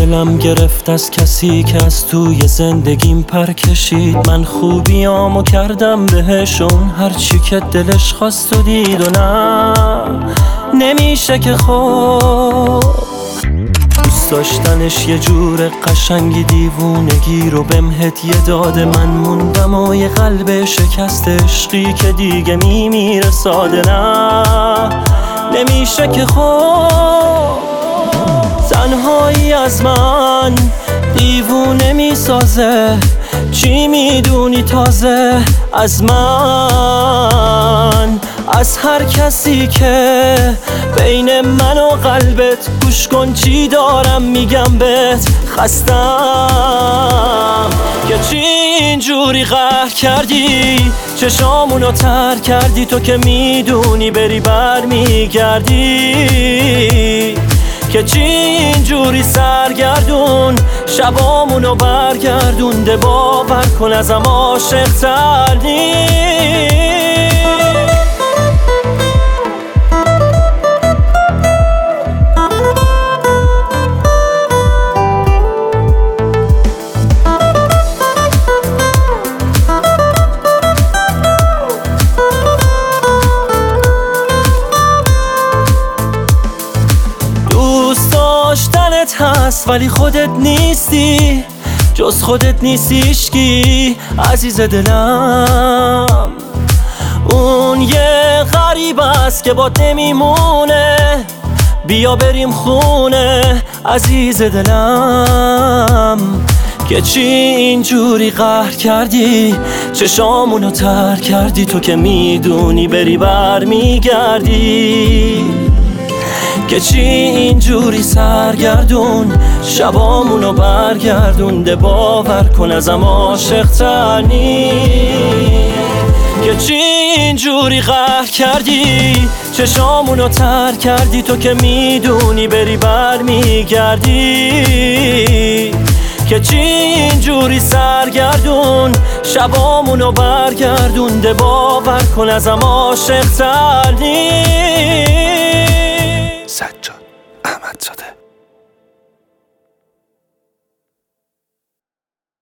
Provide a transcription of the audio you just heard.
دلم گرفت از کسی که از توی زندگیم پر کشید. من خوبیامو کردم بهشون، هرچی که دلش خواست و دید و نه نمیشه که خب دوست داشتنش یه جور قشنگی دیوونگی رو بهم هدیه داده. من موندم و یه قلب شکست عشقی که دیگه میمیره ساده نه نمیشه که خب تنهایی از من دیوونه میسازه. چی میدونی تازه از من؟ از هر کسی که بین من و قلبت گوش کن چی دارم میگم بهت. خستم که چی اینجوری قهر کردی، چشامونو تر کردی. تو که میدونی بری بر میگردی، که چی اینجوری سرگردون شبامونو برگردونده. باور کن ازم عاشق تر نیست. داشتنت هست ولی خودت نیستی، جز خودت نیستی هیچکی عزیز دلم. اون یه غریب است که بات نمیمونه، بیا بریم خونه عزیز دلم. که چی اینجوری قهر کردی، چشامونو تر کردی. تو که میدونی بری بر میگردی، که چی اینجوری سرگردون شبامونو برگردونده. باور کن ازم عاشق تر نیست. که چی اینجوری قهر کردی، چشامونو تر کردی. تو که میدونی بری بر میگردی، که چی اینجوری سرگردون شبامونو برگردونده. باور کن ازم عاشق تر نیست. سجاد